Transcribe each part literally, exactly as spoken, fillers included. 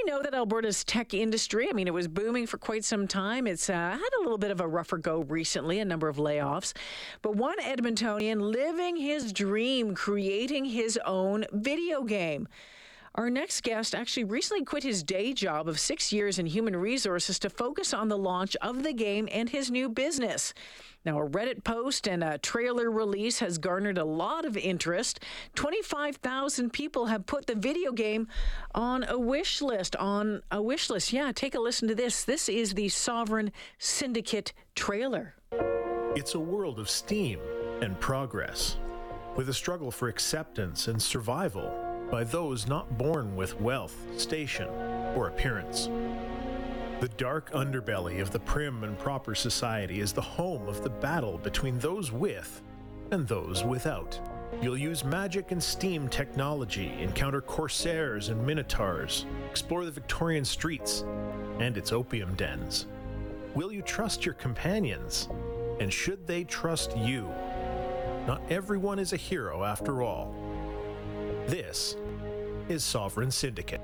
know that Alberta's tech industry, I mean, it was booming for quite some time. It's uh, had a little bit of a rougher go recently, a number of layoffs. But one Edmontonian living his dream, creating his own video game. Our next guest actually recently quit his day job of six years in human resources to focus on the launch of the game and his new business. Now, a Reddit post and a trailer release has garnered a lot of interest. twenty-five thousand people have put the video game on a wish list. On a wish list. Yeah, take a listen to this. This is the Sovereign Syndicate trailer. It's a world of steam and progress, with a struggle for acceptance and survival by those not born with wealth, station, or appearance. The dark underbelly of the prim and proper society is the home of the battle between those with and those without. You'll use magic and steam technology, encounter corsairs and minotaurs, explore the Victorian streets and its opium dens. Will you trust your companions? And should they trust you? Not everyone is a hero after all. This is Sovereign Syndicate.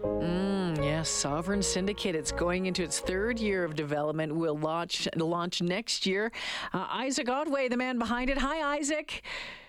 Mm, yes, Sovereign Syndicate. It's going into its third year of development. Will launch launch next year. Uh, Isaac Otway, the man behind it. Hi, Isaac.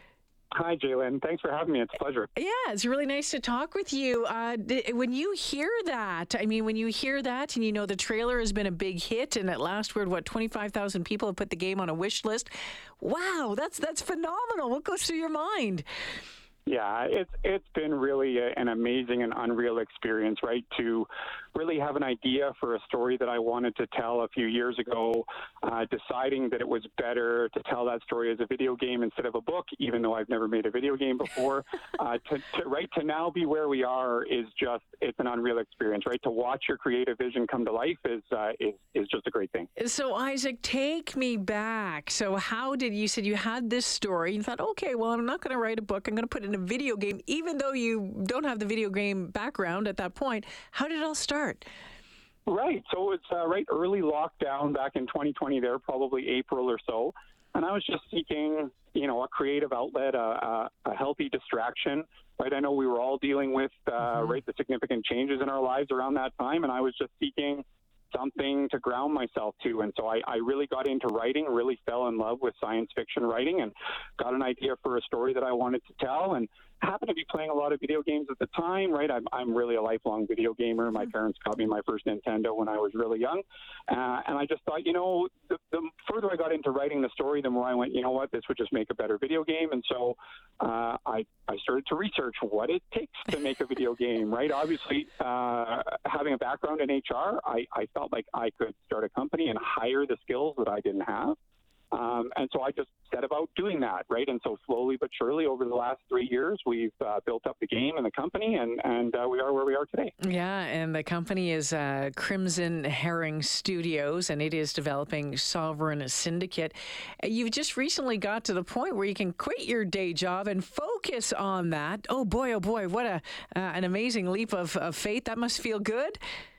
Hi, Jalen. Thanks for having me. It's a pleasure. Yeah, it's really nice to talk with you. Uh, d- when you hear that, I mean, when you hear that and you know the trailer has been a big hit and at last word, what, twenty-five thousand people have put the game on a wish list. Wow, that's that's phenomenal. What goes through your mind? Yeah, it's it's been really a, an amazing and unreal experience, right? To really have an idea for a story that I wanted to tell a few years ago, uh, deciding that it was better to tell that story as a video game instead of a book, even though I've never made a video game before. uh, to, to right to now be where we are is just it's an unreal experience, right? To watch your creative vision come to life is uh, is is just a great thing. So Isaac, take me back. So how did you said you had this story? You thought, okay, well, I'm not going to write a book. I'm going to put it in a video game, even though you don't have the video game background at that point. How did it all start? Right. So it's uh, right early lockdown back in twenty twenty there, probably April or so. And I was just seeking, you know, a creative outlet, a, a, a healthy distraction. Right. I know we were all dealing with, uh, mm-hmm. right, the significant changes in our lives around that time. And I was just seeking something to ground myself to. And so I, I really got into writing, really fell in love with science fiction writing and got an idea for a story that I wanted to tell. And happened to be playing a lot of video games at the time, right? I'm, I'm really a lifelong video gamer. My parents got me my first Nintendo when I was really young. Uh, and I just thought, you know, the, the further I got into writing the story, the more I went, you know what, this would just make a better video game. And so uh, I, I started to research what it takes to make a video game, right? Obviously, uh, having a background in H R, I, I felt like I could start a company and hire the skills that I didn't have. Um, and so I just set about doing that, right? And so slowly but surely over the last three years, we've uh, built up the game and the company, and, and uh, we are where we are today. Yeah, and the company is uh, Crimson Herring Studios, and it is developing Sovereign Syndicate. You've just recently got to the point where you can quit your day job and focus on that. Oh, boy, oh, boy, what a uh, an amazing leap of, of faith. That must feel good.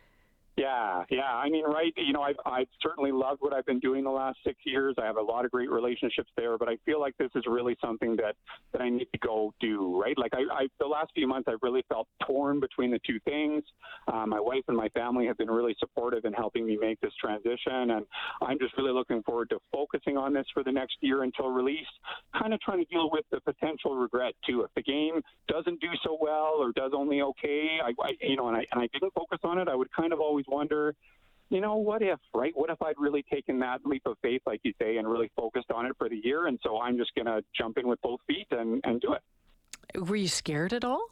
Yeah, yeah. I mean, right, you know, I've, I've certainly loved what I've been doing the last six years. I have a lot of great relationships there, but I feel like this is really something that, that I need to go do, right? Like, I, I the last few months, I've really felt torn between the two things. Uh, my wife and my family have been really supportive in helping me make this transition, and I'm just really looking forward to focusing on this for the next year until release, kind of trying to deal with the potential regret, too. If the game doesn't do so well or does only okay, I, I you know, and I, and I didn't focus on it, I would kind of always wonder, you know, what if, right? What if I'd really taken that leap of faith, like you say, and really focused on it for the year? And so I'm just going to jump in with both feet and, and do it. Were you scared at all?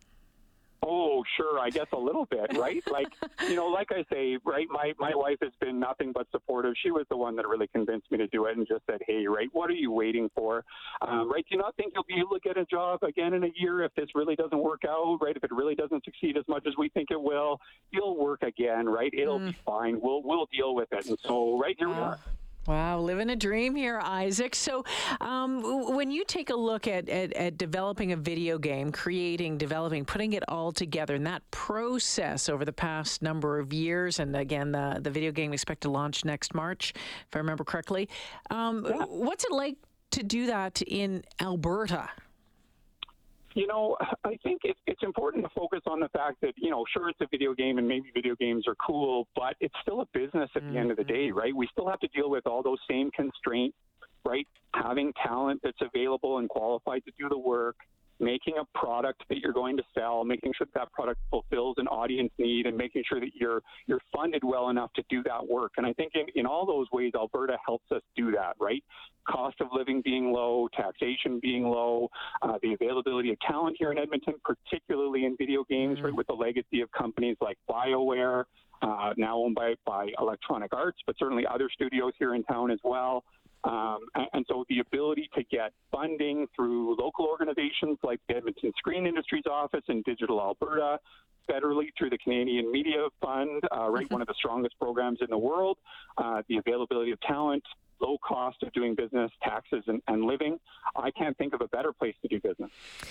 Oh, sure. I guess a little bit, right? Like, you know, like I say, right, my, my wife has been nothing but supportive. She was the one that really convinced me to do it and just said, hey, right, what are you waiting for? Um, right, do you not think you'll be able to get a job again in a year if this really doesn't work out, right? If it really doesn't succeed as much as we think it will, you'll work again, right? It'll mm. be fine. We'll, we'll deal with it. And so, right, here uh. we are. Wow, living a dream here, Isaac. So um, when you take a look at, at, at developing a video game, creating, developing, putting it all together, and that process over the past number of years, and again, the, the video game expected to launch next March, if I remember correctly, um, yeah. what's it like to do that in Alberta? You know, I think it's, it's important to focus on the fact that, you know, sure, it's a video game and maybe video games are cool, but it's still a business at mm-hmm. the end of the day, right? We still have to deal with all those same constraints, right? Having talent that's available and qualified to do the work, making a product that you're going to sell, making sure that, that product fulfills an audience need, and making sure that you're you're funded well enough to do that work. And I think in, in all those ways, Alberta helps us do that, right? Cost of living being low, taxation being low, uh, the availability of talent here in Edmonton, particularly in video games, mm-hmm. right, with the legacy of companies like BioWare, uh, now owned by, by Electronic Arts, but certainly other studios here in town as well. Um, and, and so the ability to get funding through local organizations like the Edmonton Screen Industries Office and Digital Alberta, federally through the Canadian Media Fund, uh, right, mm-hmm. one of the strongest programs in the world, uh, the availability of talent, low cost of doing business, taxes, and, and living. I can't think of a better place to do business.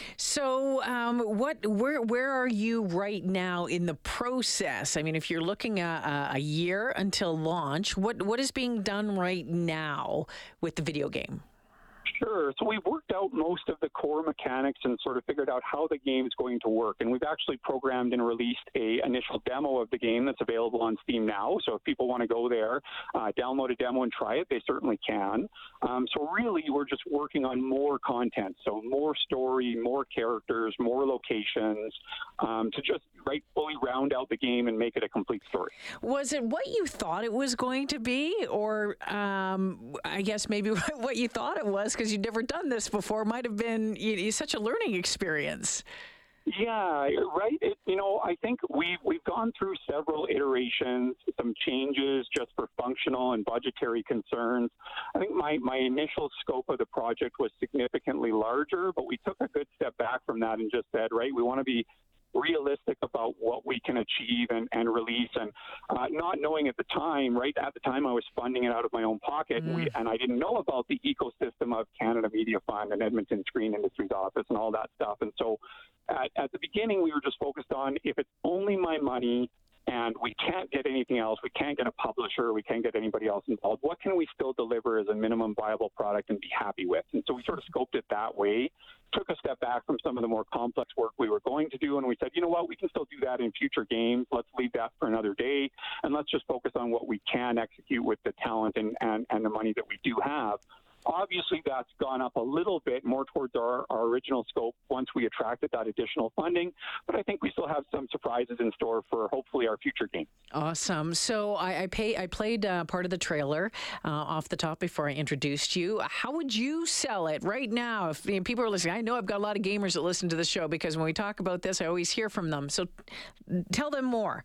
So, um, what, where, where are you right now in the process? I mean, if you're looking at a year until launch, what, what is being done right now with the video game? Sure. So we've worked out most of the core mechanics and sort of figured out how the game's going to work. And we've actually programmed and released a initial demo of the game that's available on Steam now. So if people want to go there, uh, download a demo and try it, they certainly can. Um, so really, we're just working on more content. So more story, more characters, more locations, um, to just right fully round out the game and make it a complete story. Was it what you thought it was going to be? Or um, I guess maybe what you thought it was, because you'd never done this before, might have been you know, such a learning experience. Yeah, right. It, you know, I think we've, we've gone through several iterations, some changes just for functional and budgetary concerns. I think my, my initial scope of the project was significantly larger, but we took a good step back from that and just said, right, we want to be realistic about what we can achieve and, and release, and uh, not knowing at the time, right, at the time I was funding it out of my own pocket, mm. and, we, and I didn't know about the ecosystem of Canada Media Fund and Edmonton Screen Industries Office and all that stuff. And so at, at the beginning, we were just focused on, if it's only my money and we can't get anything else, we can't get a publisher, we can't get anybody else involved, what can we still deliver as a minimum viable product and be happy with? And so we sort of scoped it that way, took a step back from some of the more complex work we were going to do, and we said, you know what, we can still do that in future games. Let's leave that for another day, and let's just focus on what we can execute with the talent and, and, and the money that we do have. Obviously, that's gone up a little bit more towards our, our original scope once we attracted that additional funding, but I think we still have some surprises in store for hopefully our future games. Awesome. So I, I, pay, I played uh, part of the trailer uh, off the top before I introduced you. How would you sell it right now? If you know, people are listening, I know I've got a lot of gamers that listen to the show, because when we talk about this, I always hear from them. So tell them more.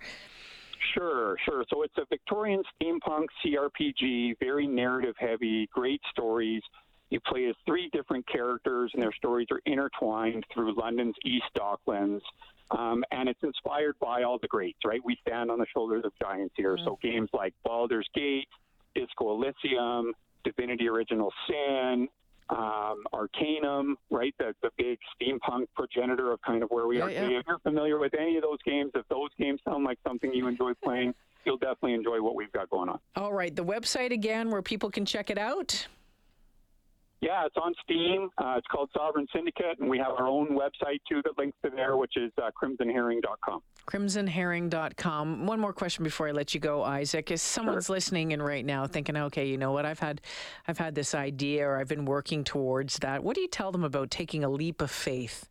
Sure, sure. So it's a Victorian steampunk C R P G, very narrative heavy, great stories. You play as three different characters, and their stories are intertwined through London's East Docklands. Um, and it's inspired by all the greats, right? We stand on the shoulders of giants here. Mm-hmm. So games like Baldur's Gate, Disco Elysium, Divinity Original Sin, um, Arcanum, right? The, the big steampunk progenitor of kind of where we yeah, are today. Yeah. If you're familiar with any of those games, if those games sound like something you enjoy playing, you'll definitely enjoy what we've got going on. All right. The website again, where people can check it out. Yeah, it's on Steam. Uh, it's called Sovereign Syndicate, and we have our own website, too, that links to there, which is uh, crimson herring dot com. crimson herring dot com. One more question before I let you go, Isaac. If someone's sure. listening in right now thinking, okay, you know what, I've had, I've had this idea, or I've been working towards that. What do you tell them about taking a leap of faith?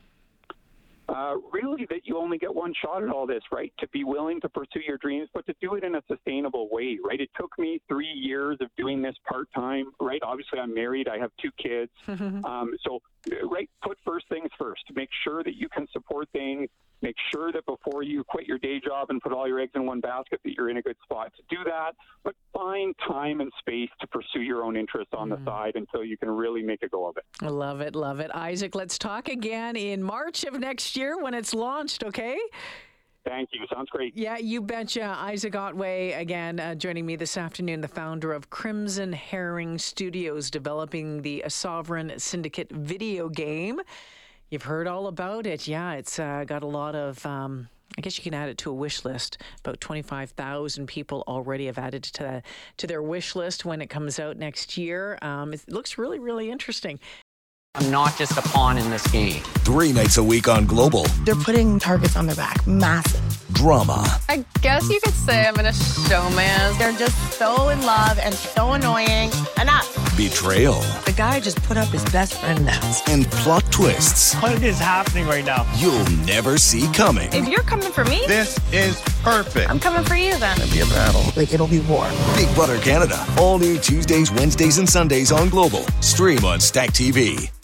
Uh, really, that you only get one shot at all this, right? To be willing to pursue your dreams, but to do it in a sustainable way, right? It took me three years of doing this part-time, right? Obviously, I'm married. I have two kids. um, so, right, put first things first. Make sure that you can support things. Make sure that before you quit your day job and put all your eggs in one basket, that you're in a good spot to do that. But find time and space to pursue your own interests on mm. the side until you can really make a go of it. Love it, love it. Isaac, let's talk again in March of next year when it's launched, okay? Thank you. Sounds great. Yeah, you betcha. Isaac Otway, again, uh, joining me this afternoon, the founder of Crimson Herring Studios, developing the Sovereign Syndicate video game. You've heard all about it. Yeah, it's uh, got a lot of, um, I guess you can add it to a wish list. About twenty-five thousand people already have added to, the, to their wish list when it comes out next year. Um, it looks really, really interesting. I'm not just a pawn in this game. Three nights a week on Global. They're putting targets on their back. Massive. Drama. I guess you could say I'm in a showman. They're just so in love and so annoying. Enough. Betrayal. The guy just put up his best friend now. And plot twists. What is happening right now? You'll never see coming. If you're coming for me, This is perfect. I'm coming for you then. It'll be a battle. Like, it'll be war. Big Brother Canada. All new Tuesdays, Wednesdays, and Sundays on Global. Stream on Stack T V.